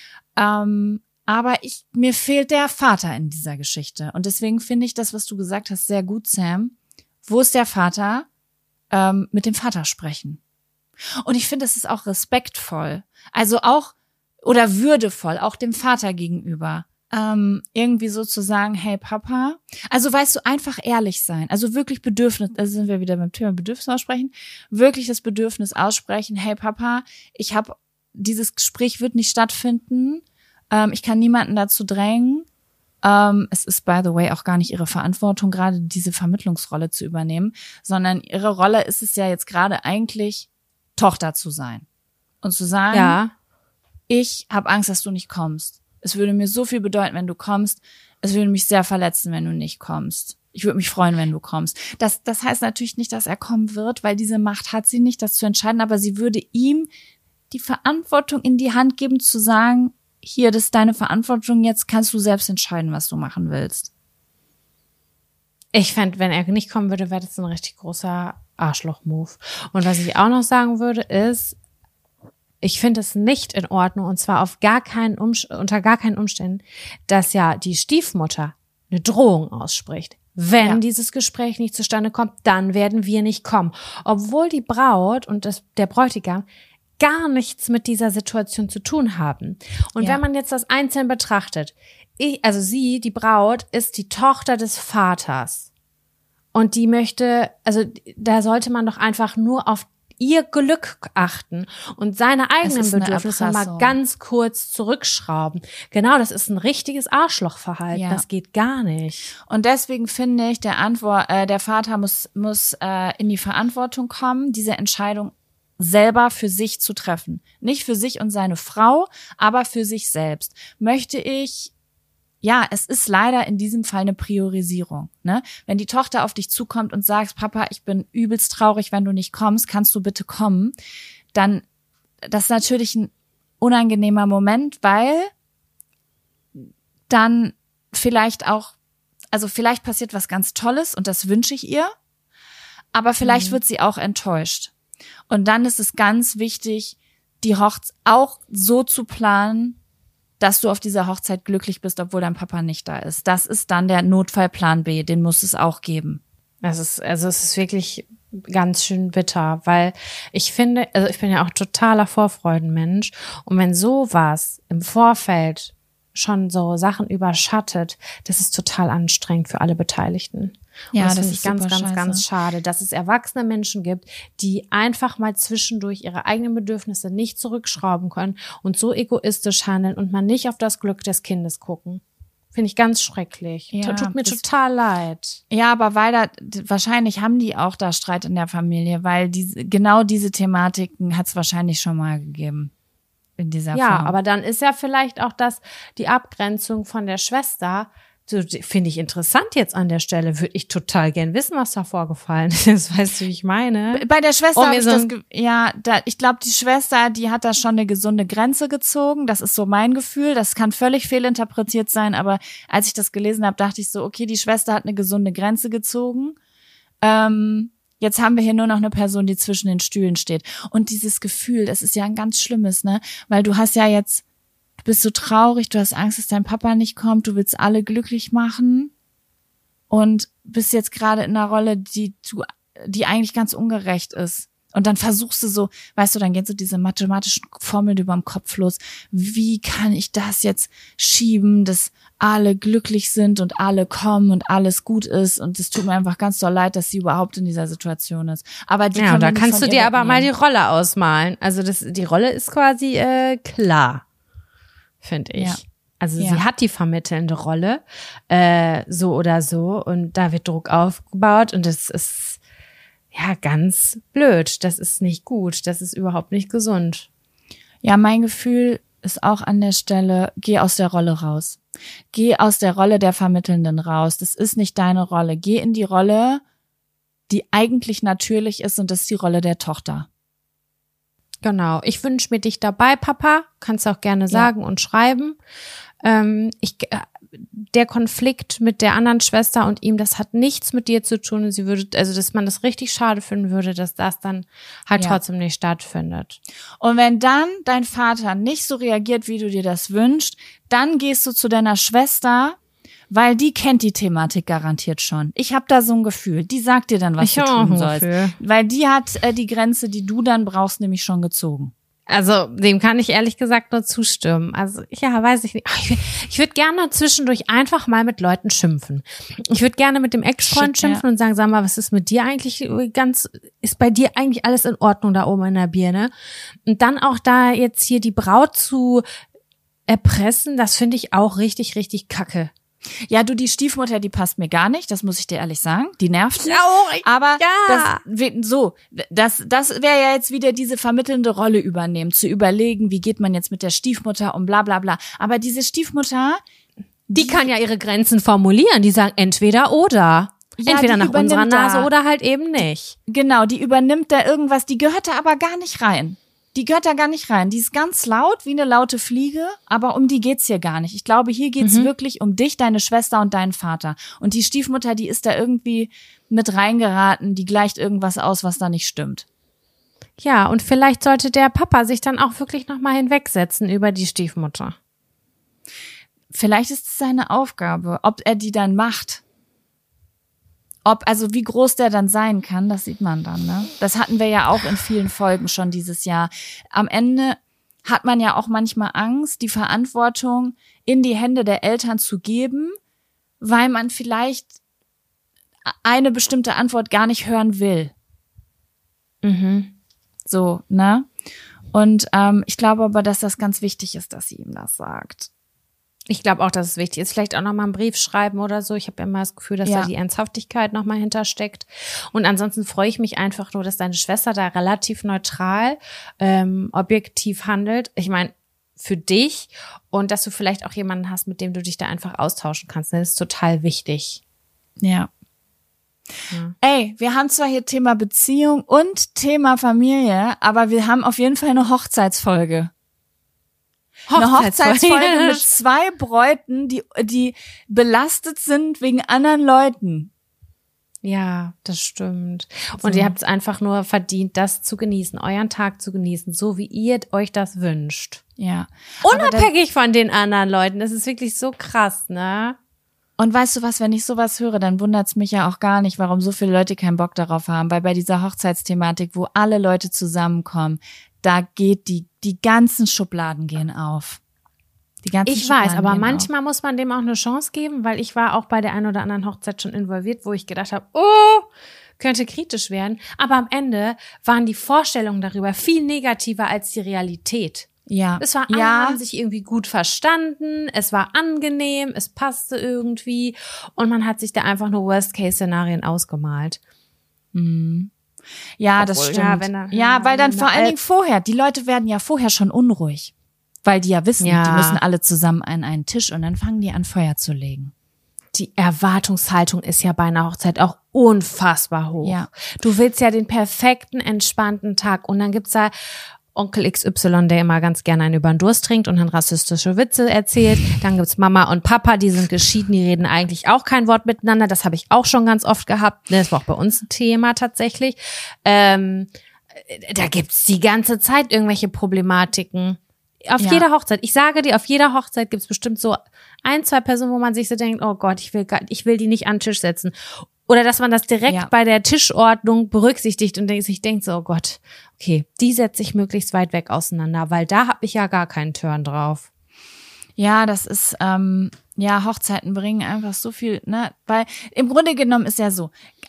Ähm, Aber ich, mir fehlt der Vater in dieser Geschichte. Und deswegen finde ich das, was du gesagt hast, sehr gut, Sam. Wo ist der Vater? Ähm, mit dem Vater sprechen. Und ich finde, es ist auch respektvoll. Also auch, oder würdevoll, auch dem Vater gegenüber. Ähm, irgendwie so zu sagen, hey Papa. Also weißt du, einfach ehrlich sein. Also wirklich Bedürfnis, also sind wir wieder beim Thema Bedürfnis aussprechen. Wirklich das Bedürfnis aussprechen, hey Papa, ich habe, dieses Gespräch wird nicht stattfinden. Ich kann niemanden dazu drängen. Ähm, es ist, by the way, auch gar nicht ihre Verantwortung, gerade diese Vermittlungsrolle zu übernehmen, sondern ihre Rolle ist es ja jetzt gerade eigentlich, Tochter zu sein. Und zu sagen, Ja. ich habe Angst, dass du nicht kommst. Es würde mir so viel bedeuten, wenn du kommst. Es würde mich sehr verletzen, wenn du nicht kommst. Ich würde mich freuen, wenn du kommst. Das, das heißt natürlich nicht, dass er kommen wird, weil diese Macht hat sie nicht, das zu entscheiden, aber sie würde ihm die Verantwortung in die Hand geben, zu sagen, hier, das ist deine Verantwortung, jetzt kannst du selbst entscheiden, was du machen willst. Ich fände, wenn er nicht kommen würde, wäre das ein richtig großer Arschloch-Move. Und was ich auch noch sagen würde, ist, ich finde es nicht in Ordnung, und zwar auf gar keinen Umst- unter gar keinen Umständen, dass ja die Stiefmutter eine Drohung ausspricht. Wenn Ja. dieses Gespräch nicht zustande kommt, dann werden wir nicht kommen. Obwohl die Braut und das, der Bräutigam gar nichts mit dieser Situation zu tun haben. Und Ja. wenn man jetzt das einzeln betrachtet, ich, also sie, die Braut, ist die Tochter des Vaters. Und die möchte, also da sollte man doch einfach nur auf ihr Glück achten und seine eigenen ist eine Bedürfnisse mal Erpressung. ganz kurz zurückschrauben. Genau, das ist ein richtiges Arschlochverhalten. Ja. Das geht gar nicht. Und deswegen finde ich, der Antwort, äh, der Vater muss muss äh, in die Verantwortung kommen, diese Entscheidung selber für sich zu treffen. Nicht für sich und seine Frau, aber für sich selbst. Möchte ich, ja, es ist leider in diesem Fall eine Priorisierung. Ne? Wenn die Tochter auf dich zukommt und sagt, Papa, ich bin übelst traurig, wenn du nicht kommst, kannst du bitte kommen, dann, das ist natürlich ein unangenehmer Moment, weil dann vielleicht auch, also vielleicht passiert was ganz Tolles und das wünsche ich ihr. aber vielleicht Mhm. wird sie auch enttäuscht. Und dann ist es ganz wichtig, die Hochzeit auch so zu planen, dass du auf dieser Hochzeit glücklich bist, obwohl dein Papa nicht da ist. Das ist dann der Notfallplan B, den muss es auch geben. Das ist, also es ist wirklich ganz schön bitter, weil ich finde, also ich bin ja auch totaler Vorfreudenmensch und wenn sowas im Vorfeld schon so Sachen überschattet, das ist total anstrengend für alle Beteiligten. Und Ja, das, das finde ist ich ganz, super ganz, scheiße. ganz schade, dass es erwachsene Menschen gibt, die einfach mal zwischendurch ihre eigenen Bedürfnisse nicht zurückschrauben können und so egoistisch handeln und man nicht auf das Glück des Kindes gucken. Finde ich ganz schrecklich. Ja, Tut mir das- total leid. Ja, aber weil da, wahrscheinlich haben die auch da Streit in der Familie, weil diese, genau diese Thematiken hat es wahrscheinlich schon mal gegeben. In dieser Ja, Form. aber dann ist ja vielleicht auch das, die Abgrenzung von der Schwester, so, finde ich interessant jetzt an der Stelle. Würde ich total gern wissen, was da vorgefallen ist. Das weißt du, wie ich meine? Bei der Schwester Oh, habe mir ich so das, ein- ge- ja, da, ich glaube, die Schwester, die hat da schon eine gesunde Grenze gezogen. Das ist so mein Gefühl. Das kann völlig fehlinterpretiert sein, aber als ich das gelesen habe, dachte ich so, okay, die Schwester hat eine gesunde Grenze gezogen. Ähm, jetzt haben wir hier nur noch eine Person, die zwischen den Stühlen steht. Und dieses Gefühl, das ist ja ein ganz schlimmes, ne? Weil du hast ja jetzt, du bist so traurig, du hast Angst, dass dein Papa nicht kommt, du willst alle glücklich machen und bist jetzt gerade in einer Rolle, die du, die eigentlich ganz ungerecht ist. Und dann versuchst du so, weißt du, dann gehen so diese mathematischen Formeln über dem Kopf los. Wie kann ich das jetzt schieben, dass alle glücklich sind und alle kommen und alles gut ist? Und es tut mir einfach ganz doll leid, dass sie überhaupt in dieser Situation ist. Aber die Ja, können und wir da nicht kannst von du ihr dir aber mal die wegnehmen. Rolle ausmalen. Also das, die Rolle ist quasi äh, klar, finde ich. Ja. Also Ja. sie hat die vermittelnde Rolle, äh, so oder so. Und da wird Druck aufgebaut und das ist ja ganz blöd. Das ist nicht gut. Das ist überhaupt nicht gesund. Ja, mein Gefühl ist auch an der Stelle, geh aus der Rolle raus. Geh aus der Rolle der Vermittelnden raus. Das ist nicht deine Rolle. Geh in die Rolle, die eigentlich natürlich ist, und das ist die Rolle der Tochter. Genau. Ich wünsche mir dich dabei, Papa. Kannst auch gerne sagen und schreiben. Ähm, ich, äh, der Konflikt mit der anderen Schwester und ihm, das hat nichts mit dir zu tun. Und sie würde, also dass man das richtig schade finden würde, dass das dann halt Ja. trotzdem nicht stattfindet. Und wenn dann dein Vater nicht so reagiert, wie du dir das wünschst, dann gehst du zu deiner Schwester, weil die kennt die Thematik garantiert schon. Ich habe da so ein Gefühl. Die sagt dir dann, was Ich du hab auch tun ein sollst. Gefühl. Weil die hat äh, die Grenze, die du dann brauchst, nämlich schon gezogen. Also dem kann ich ehrlich gesagt nur zustimmen. Also ja, weiß ich nicht. Ich, wür- ich würde gerne zwischendurch einfach mal mit Leuten schimpfen. Ich würde gerne mit dem Ex-Freund Shit, ja. schimpfen und sagen, sag mal, was ist mit dir eigentlich ganz, ist bei dir eigentlich alles in Ordnung da oben in der Birne? Und dann auch da jetzt hier die Braut zu erpressen, das finde ich auch richtig, richtig kacke. Ja, du, die Stiefmutter, die passt mir gar nicht, das muss ich dir ehrlich sagen. Die nervt mich. Oh, Aber ja. das, so, das, das wäre ja jetzt wieder diese vermittelnde Rolle übernehmen, zu überlegen, wie geht man jetzt mit der Stiefmutter um bla bla bla. Aber diese Stiefmutter, Die kann ja ihre Grenzen formulieren. Die sagen entweder oder. Ja, Entweder die nach unserer übernimmt Nase da. oder halt eben nicht. genau, die übernimmt da irgendwas, die gehört da aber gar nicht rein. Die gehört da gar nicht rein. Die ist ganz laut, wie eine laute Fliege, aber um die geht's hier gar nicht. Ich glaube, hier geht's Mhm. wirklich um dich, deine Schwester und deinen Vater. Und die Stiefmutter, die ist da irgendwie mit reingeraten, die gleicht irgendwas aus, was da nicht stimmt. Ja, und vielleicht sollte der Papa sich dann auch wirklich nochmal hinwegsetzen über die Stiefmutter. Vielleicht ist es seine Aufgabe, ob er die dann macht. Ob, also wie groß der dann sein kann, das sieht man dann, ne? Das hatten wir ja auch in vielen Folgen schon dieses Jahr. Am Ende hat man ja auch manchmal Angst, die Verantwortung in die Hände der Eltern zu geben, weil man vielleicht eine bestimmte Antwort gar nicht hören will. Mhm. So, ne? Und ähm, ich glaube aber, dass das ganz wichtig ist, dass sie ihm das sagt. Ich glaube auch, dass es wichtig ist. Vielleicht auch nochmal einen Brief schreiben oder so. Ich habe immer das Gefühl, dass Ja. da die Ernsthaftigkeit nochmal hintersteckt. Und ansonsten freue ich mich einfach nur, dass deine Schwester da relativ neutral, ähm, objektiv handelt. Ich meine, für dich und dass du vielleicht auch jemanden hast, mit dem du dich da einfach austauschen kannst. Das ist total wichtig. Ja. Ja. Ey, wir haben zwar hier Thema Beziehung und Thema Familie, aber wir haben auf jeden Fall eine Hochzeitsfolge. Eine Hochzeitsfolge mit zwei Bräuten, die, die belastet sind wegen anderen Leuten. Ja, das stimmt. So. Und ihr habt es einfach nur verdient, das zu genießen, euren Tag zu genießen, so wie ihr euch das wünscht. Ja. Unabhängig von den anderen Leuten. Das ist wirklich so krass, ne? Und weißt du was, wenn ich sowas höre, dann wundert's mich ja auch gar nicht, warum so viele Leute keinen Bock darauf haben, weil bei dieser Hochzeitsthematik, wo alle Leute zusammenkommen, da geht die, die ganzen Schubladen gehen auf. Die ganzen Ich Schubladen weiß, aber gehen manchmal auf. Muss man dem auch eine Chance geben, weil ich war auch bei der einen oder anderen Hochzeit schon involviert, wo ich gedacht habe, oh, könnte kritisch werden. Aber am Ende waren die Vorstellungen darüber viel negativer als die Realität. Ja. Es war, alle ja. haben sich irgendwie gut verstanden, es war angenehm, es passte irgendwie und man hat sich da einfach nur Worst-Case-Szenarien ausgemalt. Mhm. Ja, Obwohl, das stimmt. Ja, wenn er, ja, weil dann vor allen Al- Dingen vorher, die Leute werden ja vorher schon unruhig, weil die ja wissen, Ja. die müssen alle zusammen an einen Tisch und dann fangen die an, Feuer zu legen. Die Erwartungshaltung ist ja bei einer Hochzeit auch unfassbar hoch. Ja. Du willst ja den perfekten, entspannten Tag und dann gibt's da Onkel X Y, der immer ganz gerne einen über den Durst trinkt und dann rassistische Witze erzählt. Dann gibt's Mama und Papa, die sind geschieden, die reden eigentlich auch kein Wort miteinander. Das habe ich auch schon ganz oft gehabt. Das war auch bei uns ein Thema tatsächlich. Ähm, da gibt's die ganze Zeit irgendwelche Problematiken. Auf Ja. jeder Hochzeit. Ich sage dir, auf jeder Hochzeit gibt's bestimmt so ein, zwei Personen, wo man sich so denkt, oh Gott, ich will, gar, ich will die nicht an den Tisch setzen. Oder dass man das direkt Ja. bei der Tischordnung berücksichtigt und sich denkt so, oh Gott, okay, die setze ich möglichst weit weg auseinander, weil da habe ich ja gar keinen Turn drauf. Ja, das ist, ähm, ja, Hochzeiten bringen einfach so viel, ne, weil im Grunde genommen ist ja so,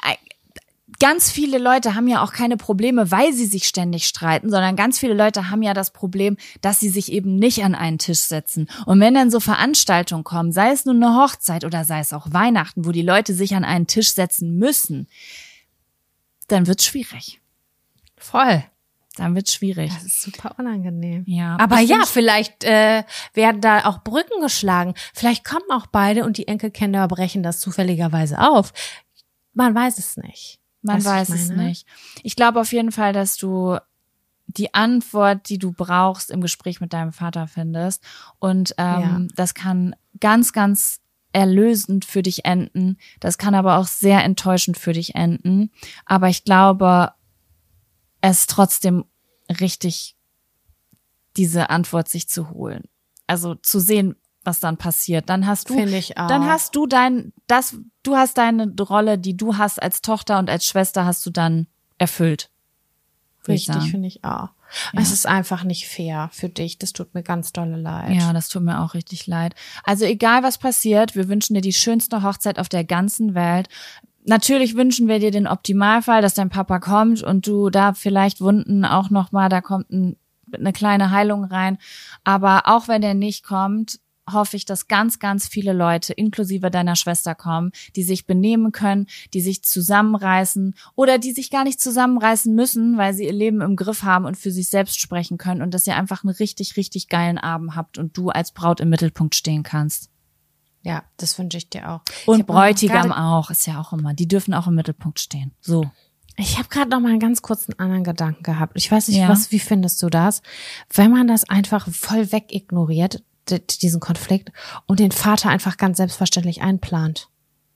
ganz viele Leute haben ja auch keine Probleme, weil sie sich ständig streiten, sondern ganz viele Leute haben ja das Problem, dass sie sich eben nicht an einen Tisch setzen. Und wenn dann so Veranstaltungen kommen, sei es nun eine Hochzeit oder sei es auch Weihnachten, wo die Leute sich an einen Tisch setzen müssen, dann wird's schwierig. Voll. Dann wird's schwierig. Das ist super unangenehm. Ja. Aber Ich ja, wünsch- vielleicht äh, werden da auch Brücken geschlagen. Vielleicht kommen auch beide und die Enkelkinder brechen das zufälligerweise auf. Man weiß es nicht. Man Weißt du, weiß was ich es meine? nicht. Ich glaube auf jeden Fall, dass du die Antwort, die du brauchst, im Gespräch mit deinem Vater findest. Und ähm, Ja. das kann ganz, ganz erlösend für dich enden. Das kann aber auch sehr enttäuschend für dich enden. Aber ich glaube, es ist trotzdem richtig, diese Antwort sich zu holen. Also zu sehen, was dann passiert. Dann hast du, Finde ich auch. dann hast du dein, das, du hast deine Rolle, die du hast als Tochter und als Schwester, hast du dann erfüllt. Würde ich Richtig, sagen. finde ich auch. Ja. Es ist einfach nicht fair für dich. Das tut mir ganz dolle leid. Ja, das tut mir auch richtig leid. Also egal was passiert, wir wünschen dir die schönste Hochzeit auf der ganzen Welt. Natürlich wünschen wir dir den Optimalfall, dass dein Papa kommt und du da vielleicht Wunden auch noch mal, da kommt ein, eine kleine Heilung rein. Aber auch wenn der nicht kommt, hoffe ich, dass ganz, ganz viele Leute, inklusive deiner Schwester, kommen, die sich benehmen können, die sich zusammenreißen oder die sich gar nicht zusammenreißen müssen, weil sie ihr Leben im Griff haben und für sich selbst sprechen können und dass ihr einfach einen richtig, richtig geilen Abend habt und du als Braut im Mittelpunkt stehen kannst. Ja, das wünsche ich dir auch. Und Ich hab Bräutigam grade- auch, ist ja auch immer. Die dürfen auch im Mittelpunkt stehen. So. Ich habe gerade noch mal einen ganz kurzen anderen Gedanken gehabt. Ich weiß nicht, Ja. was, wie findest du das? Wenn man das einfach voll wegignoriert, d- diesen Konflikt, und den Vater einfach ganz selbstverständlich einplant.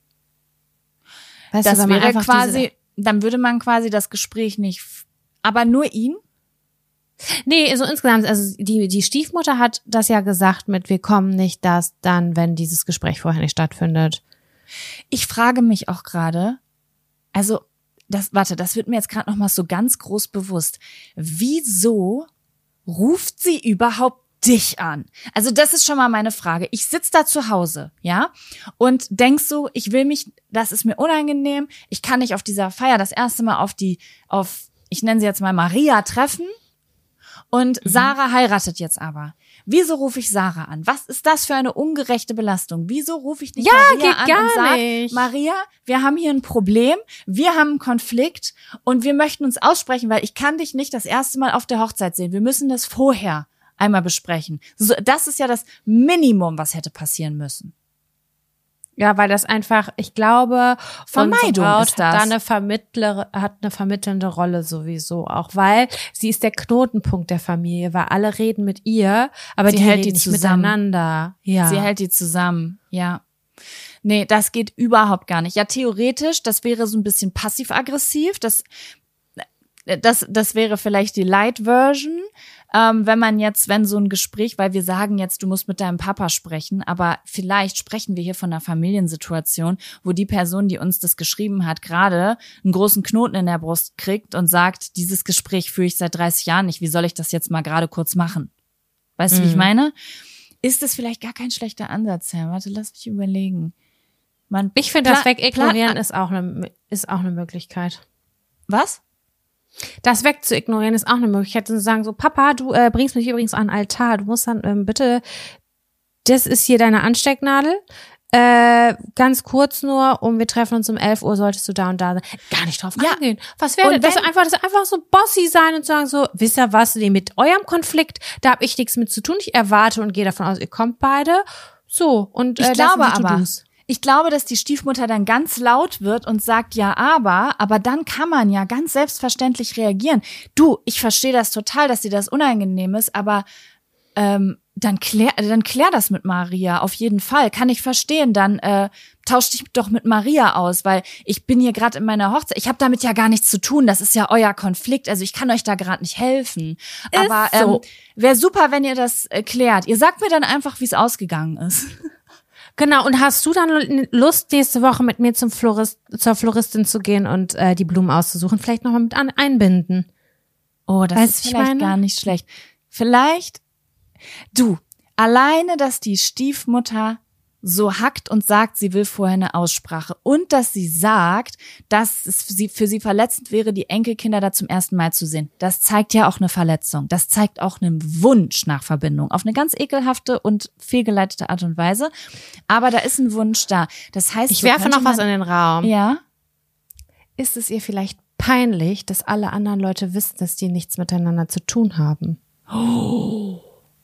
Weißt Das du, wenn man wäre einfach quasi, dann würde man quasi das Gespräch nicht, f- aber nur ihn? Diese, nee, so insgesamt, also die, die Stiefmutter hat das ja gesagt mit, wir kommen nicht, dass dann, wenn dieses Gespräch vorher nicht stattfindet. Ich frage mich auch gerade, also das, warte, das wird mir jetzt gerade noch mal so ganz groß bewusst. Wieso ruft sie überhaupt dich an? Also das ist schon mal meine Frage. Ich sitz da zu Hause, ja, und denk so, ich will mich, das ist mir unangenehm, ich kann nicht auf dieser Feier das erste Mal auf die, auf, ich nenne sie jetzt mal Maria treffen und Mhm. Sarah heiratet jetzt aber. Wieso rufe ich Sarah an? Was ist das für eine ungerechte Belastung? Wieso rufe ich nicht Ja, Maria geht an gar und sag, nicht. Maria, wir haben hier ein Problem, wir haben einen Konflikt und wir möchten uns aussprechen, weil ich kann dich nicht das erste Mal auf der Hochzeit sehen. Wir müssen das vorher einmal besprechen. So, das ist ja das Minimum, was hätte passieren müssen. Ja, weil das einfach, ich glaube, Vermeidung unsere Braut ist das. hat da eine Vermittler, hat eine vermittelnde Rolle sowieso auch, weil sie ist der Knotenpunkt der Familie, weil alle reden mit ihr, aber Sie die hält reden die nicht zusammen. miteinander. Ja. Sie hält die zusammen, ja. Nee, das geht überhaupt gar nicht. Ja, theoretisch, das wäre so ein bisschen passiv-aggressiv. Das, das, das wäre vielleicht die Light-Version. Ähm, wenn man jetzt, wenn so ein Gespräch, weil wir sagen jetzt, du musst mit deinem Papa sprechen, aber vielleicht sprechen wir hier von einer Familiensituation, wo die Person, die uns das geschrieben hat, gerade einen großen Knoten in der Brust kriegt und sagt, dieses Gespräch führe ich seit dreißig Jahren nicht, wie soll ich das jetzt mal gerade kurz machen? Weißt mhm. du, wie ich meine? Ist das vielleicht gar kein schlechter Ansatz, Herr? Warte, lass mich überlegen. Man ich finde, das wegignorieren ist auch eine, ist auch eine Möglichkeit. Was? Das wegzuignorieren ist auch eine Möglichkeit. Zu sagen so, Papa, du äh, bringst mich übrigens an den Altar. Du musst dann ähm, bitte, das ist hier deine Anstecknadel. Äh, ganz kurz nur, und wir treffen uns um elf Uhr, solltest du da und da sein. Gar nicht drauf ja. eingehen. Was wäre das? Das einfach, das einfach so bossy sein und sagen so, wisst ihr was, nee, mit eurem Konflikt, da habe ich nichts mit zu tun. Ich erwarte und gehe davon aus, ihr kommt beide. So, und äh, ich glaube das sind die aber, To-Dos. Ich glaube, dass die Stiefmutter dann ganz laut wird und sagt, ja, aber, aber dann kann man ja ganz selbstverständlich reagieren. Du, ich verstehe das total, dass dir das unangenehm ist, aber ähm, dann klär, dann klär das mit Maria, auf jeden Fall. Kann ich verstehen, dann äh, tausch dich doch mit Maria aus, weil ich bin hier gerade in meiner Hochzeit. Ich habe damit ja gar nichts zu tun, das ist ja euer Konflikt, also ich kann euch da gerade nicht helfen. Ist aber so. ähm, wäre super, wenn ihr das äh, klärt. Ihr sagt mir dann einfach, wie es ausgegangen ist. Genau, und hast du dann Lust, nächste Woche mit mir zum Florist, zur Floristin zu gehen und äh, die Blumen auszusuchen? Vielleicht nochmal mit an, einbinden. Oh, das weißt, ist vielleicht gar nicht schlecht. Vielleicht, du, alleine, dass die Stiefmutter so hackt und sagt, sie will vorher eine Aussprache und dass sie sagt, dass es für sie verletzend wäre, die Enkelkinder da zum ersten Mal zu sehen. Das zeigt ja auch eine Verletzung. Das zeigt auch einen Wunsch nach Verbindung. Auf eine ganz ekelhafte und fehlgeleitete Art und Weise. Aber da ist ein Wunsch da. Das heißt, ich werfe noch was in den Raum. Ja. Ist es ihr vielleicht peinlich, dass alle anderen Leute wissen, dass die nichts miteinander zu tun haben? Oh.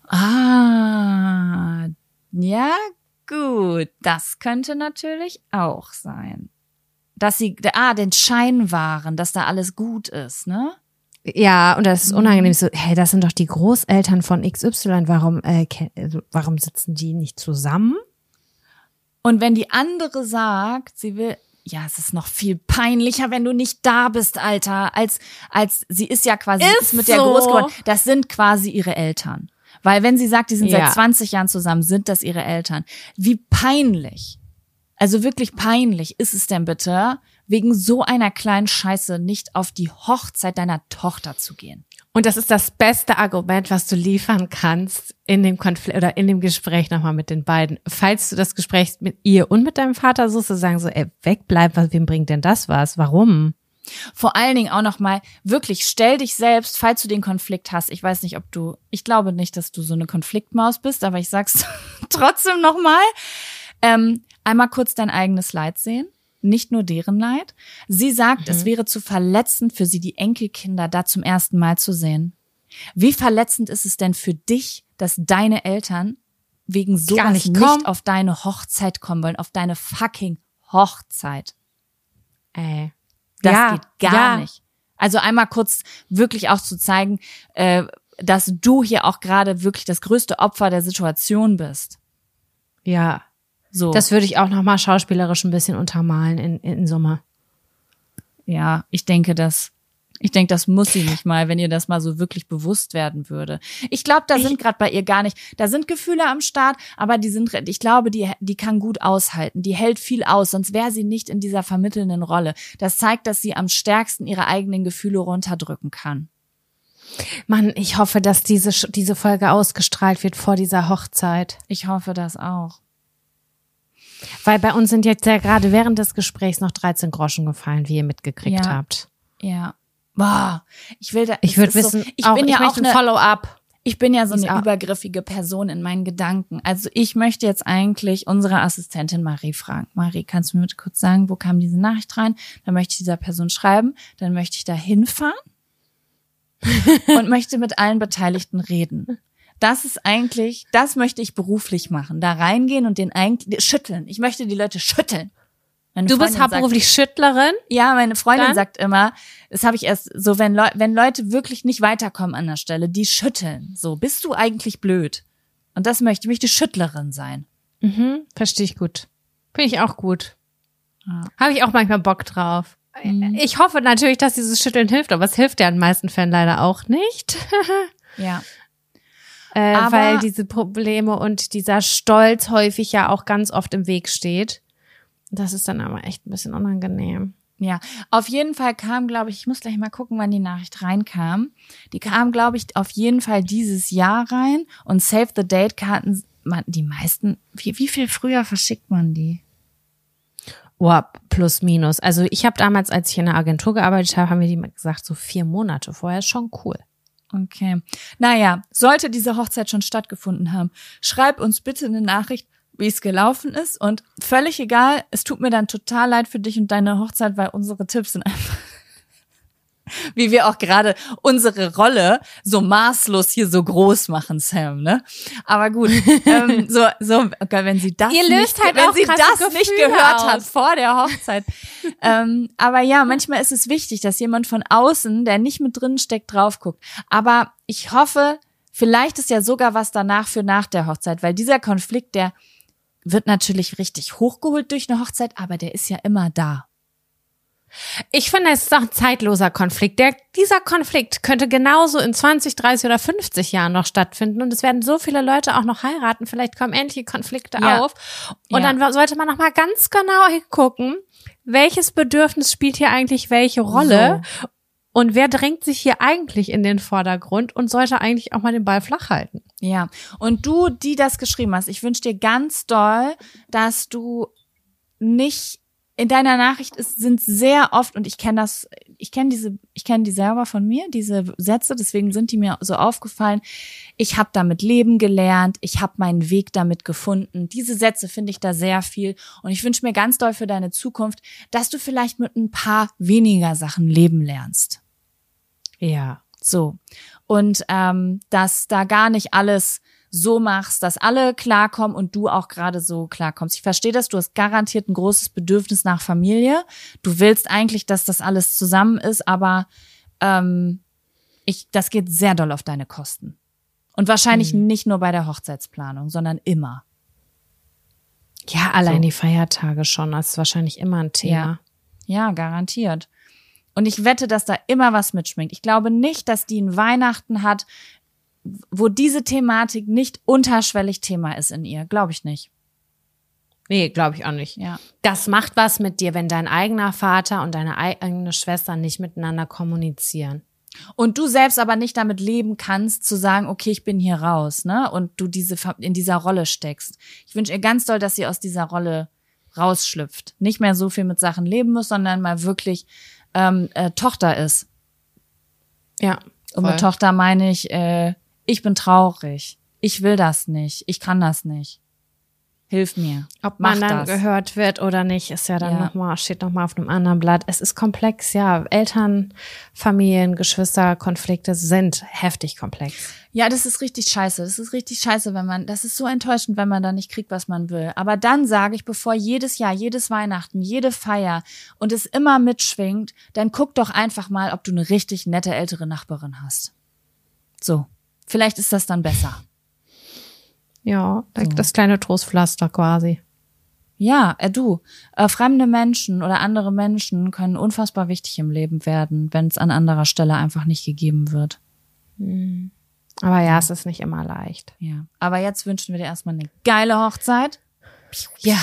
Ah. Ja, gut, das könnte natürlich auch sein. Dass sie, ah, den Schein wahren, dass da alles gut ist, ne? Ja, und das ist unangenehm. So, hey, das sind doch die Großeltern von X Y. Warum, äh, warum sitzen die nicht zusammen? Und wenn die andere sagt, sie will, ja, es ist noch viel peinlicher, wenn du nicht da bist, Alter, als, als, sie ist ja quasi, ist, ist mit so. der groß geworden. Das sind quasi ihre Eltern. Weil wenn sie sagt, die sind ja. seit zwanzig Jahren zusammen, sind das ihre Eltern. Wie peinlich, also wirklich peinlich ist es denn bitte, wegen so einer kleinen Scheiße nicht auf die Hochzeit deiner Tochter zu gehen? Und das ist das beste Argument, was du liefern kannst in dem Konflikt oder in dem Gespräch nochmal mit den beiden. Falls du das Gespräch mit ihr und mit deinem Vater suchst, zu sagen so, ey, wegbleib, was, wem bringt denn das was? Warum? Vor allen Dingen auch nochmal, wirklich, stell dich selbst, falls du den Konflikt hast. Ich weiß nicht, ob du, ich glaube nicht, dass du so eine Konfliktmaus bist, aber ich sag's trotzdem nochmal. Ähm, einmal kurz dein eigenes Leid sehen, nicht nur deren Leid. Sie sagt, mhm. es wäre zu verletzend für sie, die Enkelkinder da zum ersten Mal zu sehen. Wie verletzend ist es denn für dich, dass deine Eltern wegen sowas nicht, nicht auf deine Hochzeit kommen wollen, auf deine fucking Hochzeit? Ey. Das ja, geht gar ja. nicht. Also einmal kurz wirklich auch zu zeigen, äh, dass du hier auch gerade wirklich das größte Opfer der Situation bist. Ja, so. Das würde ich auch nochmal schauspielerisch ein bisschen untermalen in, in Summe. Ja, ich denke, das, ich denke, das muss sie nicht mal, wenn ihr das mal so wirklich bewusst werden würde. Ich glaube, da ich, sind gerade bei ihr gar nicht, da sind Gefühle am Start, aber die sind, ich glaube, die, die kann gut aushalten, die hält viel aus, sonst wäre sie nicht in dieser vermittelnden Rolle. Das zeigt, dass sie am stärksten ihre eigenen Gefühle runterdrücken kann. Mann, ich hoffe, dass diese, diese Folge ausgestrahlt wird vor dieser Hochzeit. Ich hoffe das auch. Weil bei uns sind jetzt ja gerade während des Gesprächs noch dreizehn Groschen gefallen, wie ihr mitgekriegt ja. habt. Ja. Boah, ich will da, ich würde wissen, so, ich auch, bin ich ja auch eine Follow-up. Ich bin ja so eine auch. übergriffige Person in meinen Gedanken. Also ich möchte jetzt eigentlich unsere Assistentin Marie fragen. Marie, kannst du mir bitte kurz sagen, wo kam diese Nachricht rein? Dann möchte ich dieser Person schreiben, dann möchte ich da hinfahren und möchte mit allen Beteiligten reden. Das ist eigentlich, das möchte ich beruflich machen. Da reingehen und den eigentlich schütteln. Ich möchte die Leute schütteln. Meine du Freundin bist hauptberuflich sagt, Schüttlerin? Ja, meine Freundin Dann? sagt immer, das habe ich erst so, wenn, Leu- wenn Leute wirklich nicht weiterkommen an der Stelle, die schütteln. So, bist du eigentlich blöd? Und das möchte ich, möchte Schüttlerin sein. Mhm, verstehe ich gut. Finde ich auch gut. Ja. Habe ich auch manchmal Bock drauf. Mhm. Ich hoffe natürlich, dass dieses Schütteln hilft, aber es hilft ja in den meisten Fällen leider auch nicht. Ja. Äh, Aber- weil diese Probleme und dieser Stolz häufig ja auch ganz oft im Weg steht. Das ist dann aber echt ein bisschen unangenehm. Ja, auf jeden Fall kam, glaube ich, ich muss gleich mal gucken, wann die Nachricht reinkam. Die kam, glaube ich, auf jeden Fall dieses Jahr rein und Save the Date-Karten, man, die meisten, wie, wie viel früher verschickt man die? Oh, plus minus. Also ich habe damals, als ich in der Agentur gearbeitet habe, haben wir die gesagt, so vier Monate vorher ist schon cool. Okay. Naja, sollte diese Hochzeit schon stattgefunden haben, schreib uns bitte eine Nachricht, wie es gelaufen ist. Und völlig egal, es tut mir dann total leid für dich und deine Hochzeit, weil unsere Tipps sind einfach, wie wir auch gerade unsere Rolle so maßlos hier so groß machen, Sam, ne? Aber gut, ähm, so, so, okay, wenn sie das Ihr löst nicht, halt wenn auch sie krasse das nicht Gefühle gehört aus. hat vor der Hochzeit. ähm, aber ja, manchmal ist es wichtig, dass jemand von außen, der nicht mit drin steckt, drauf guckt. Aber ich hoffe, vielleicht ist ja sogar was danach für nach der Hochzeit, weil dieser Konflikt, der wird natürlich richtig hochgeholt durch eine Hochzeit, aber der ist ja immer da. Ich finde, es ist auch ein zeitloser Konflikt. Der, dieser Konflikt könnte genauso in zwanzig, dreißig oder fünfzig Jahren noch stattfinden und es werden so viele Leute auch noch heiraten. Vielleicht kommen ähnliche Konflikte Ja. auf. Und Ja. dann sollte man noch mal ganz genau hingucken, welches Bedürfnis spielt hier eigentlich welche Rolle So. und wer drängt sich hier eigentlich in den Vordergrund und sollte eigentlich auch mal den Ball flach halten. Ja, und du, die das geschrieben hast, ich wünsche dir ganz doll, dass du nicht in deiner Nachricht ist, sind sehr oft, und ich kenne das, ich kenne diese, ich kenne die selber von mir, diese Sätze, deswegen sind die mir so aufgefallen. Ich habe damit leben gelernt, ich habe meinen Weg damit gefunden. Diese Sätze finde ich da sehr viel und ich wünsche mir ganz doll für deine Zukunft, dass du vielleicht mit ein paar weniger Sachen leben lernst. Ja. So. Und ähm, dass da gar nicht alles so machst, dass alle klarkommen und du auch gerade so klarkommst. Ich verstehe das, du hast garantiert ein großes Bedürfnis nach Familie. Du willst eigentlich, dass das alles zusammen ist, aber ähm, ich, das geht sehr doll auf deine Kosten. Und wahrscheinlich Hm. nicht nur bei der Hochzeitsplanung, sondern immer. Ja, allein So. die Feiertage schon, das ist wahrscheinlich immer ein Thema. Ja, garantiert. Und ich wette, dass da immer was mitschwingt. Ich glaube nicht, dass die ein Weihnachten hat, wo diese Thematik nicht unterschwellig Thema ist in ihr. Glaube ich nicht. Nee, glaube ich auch nicht. Ja. Das macht was mit dir, wenn dein eigener Vater und deine eigene Schwester nicht miteinander kommunizieren. Und du selbst aber nicht damit leben kannst, zu sagen, okay, ich bin hier raus, ne? Und du diese in dieser Rolle steckst. Ich wünsche ihr ganz doll, dass sie aus dieser Rolle rausschlüpft. Nicht mehr so viel mit Sachen leben muss, sondern mal wirklich ähm, äh, Tochter ist. Ja. Und mit Tochter meine ich, äh, ich bin traurig. Ich will das nicht. Ich kann das nicht. Hilf mir. Ob man Mach dann das. gehört wird oder nicht, ist ja dann Ja. noch mal, steht noch mal auf einem anderen Blatt. Es ist komplex, ja. Eltern, Familien, Geschwister, Konflikte sind heftig komplex. Ja, das ist richtig scheiße. Das ist richtig scheiße, wenn man, das ist so enttäuschend, wenn man da nicht kriegt, was man will. Aber dann sage ich, bevor jedes Jahr, jedes Weihnachten, jede Feier und es immer mitschwingt, dann guck doch einfach mal, ob du eine richtig nette ältere Nachbarin hast. So. Vielleicht ist das dann besser. Ja, So. das kleine Trostpflaster quasi. Ja, äh, du, äh, fremde Menschen oder andere Menschen können unfassbar wichtig im Leben werden, wenn es an anderer Stelle einfach nicht gegeben wird. Aber ja, es ist nicht immer leicht. Ja. Aber jetzt wünschen wir dir erstmal eine geile Hochzeit. Ja,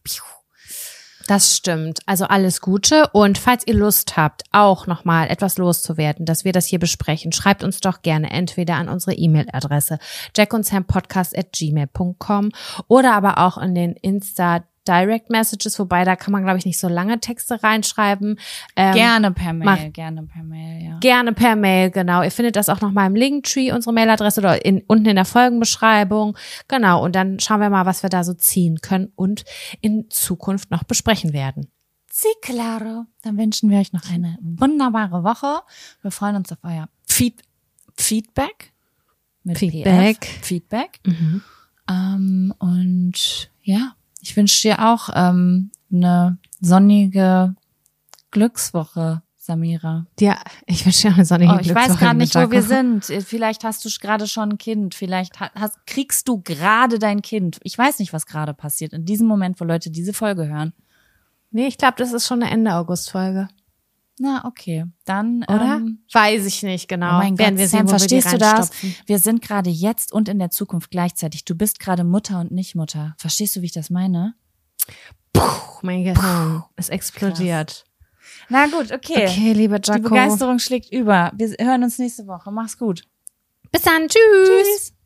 das stimmt. Also alles Gute. Und falls ihr Lust habt, auch nochmal etwas loszuwerden, dass wir das hier besprechen, schreibt uns doch gerne entweder an unsere E-Mail-Adresse jackundssampodcast at gmail punkt com oder aber auch in den Insta Direct Messages, wobei da kann man, glaube ich, nicht so lange Texte reinschreiben. Ähm, Gerne per Mail, mach- gerne per Mail, ja. Gerne per Mail, genau. Ihr findet das auch nochmal im Linktree, unsere Mailadresse oder in, unten in der Folgenbeschreibung. Genau, und dann schauen wir mal, was wir da so ziehen können und in Zukunft noch besprechen werden. Sí, claro. Dann wünschen wir euch noch eine wunderbare Woche. Wir freuen uns auf euer Feed Feedback. Mit Feedback. P F. Feedback. Ähm, und ja, ich wünsche dir auch ähm, eine sonnige Glückswoche. Samira. Ja, ich wünsche dir eine sonnige Oh, ich weiß gerade nicht, wo Jaco. wir sind. Vielleicht hast du gerade schon ein Kind. Vielleicht hast, kriegst du gerade dein Kind. Ich weiß nicht, was gerade passiert. In diesem Moment, wo Leute diese Folge hören. Nee, ich glaube, das ist schon eine Ende August-Folge. Na, okay. Dann, Oder? Ähm, weiß ich nicht genau. Oh mein Werden Gott, wir Sam, sehen, wo verstehst wir die du das? reinstopfen. Wir sind gerade jetzt und in der Zukunft gleichzeitig. Du bist gerade Mutter und nicht Mutter. Verstehst du, wie ich das meine? Puh, mein Gehirn. Es explodiert. Na gut, okay. Okay, liebe Die Jaco. Begeisterung schlägt über. Wir hören uns nächste Woche. Mach's gut. Bis dann. Tschüss. Tschüss.